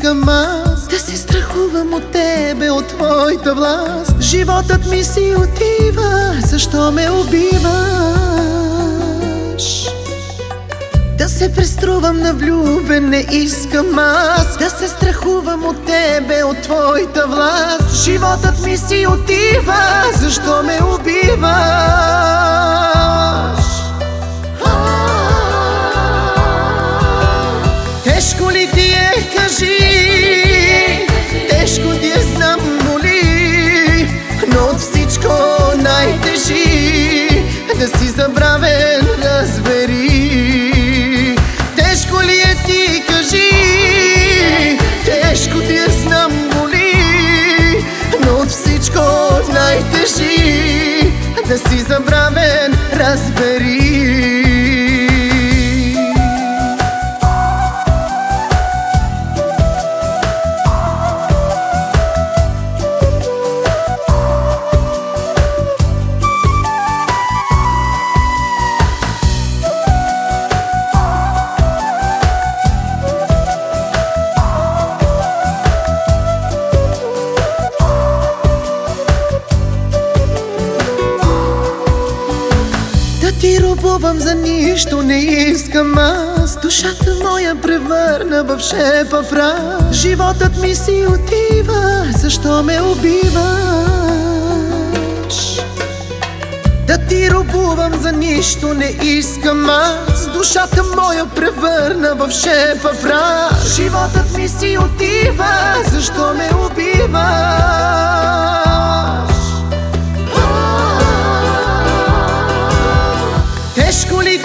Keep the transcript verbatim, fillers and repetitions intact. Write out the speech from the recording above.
искам аз да се страхувам от тебе, от твоята власт. Животът ми си отива, защо ме убиваш? Да се преструвам на влюбен не искам аз, да се страхувам от тебе, от твоята власт. Животът ми си отива, защо ме убиваш? Тежко ли ти е, кажи, тежко ти е, знам, боли, но от всичко най-тежи да си забравен, разбери. Тежко ли е, ти кажи, тежко ти е, знам, боли, но от всичко най-тежи да си забравен, разбери. Да ти робувам за нищо не искам аз, душата моя превърна в шепа прах. Животът ми си отива, защо ме убиваш? Да ти робувам за нищо не искам аз, душата моя превърна в шепа прах. Животът ми си отива, защо ме убиваш? Тежко ли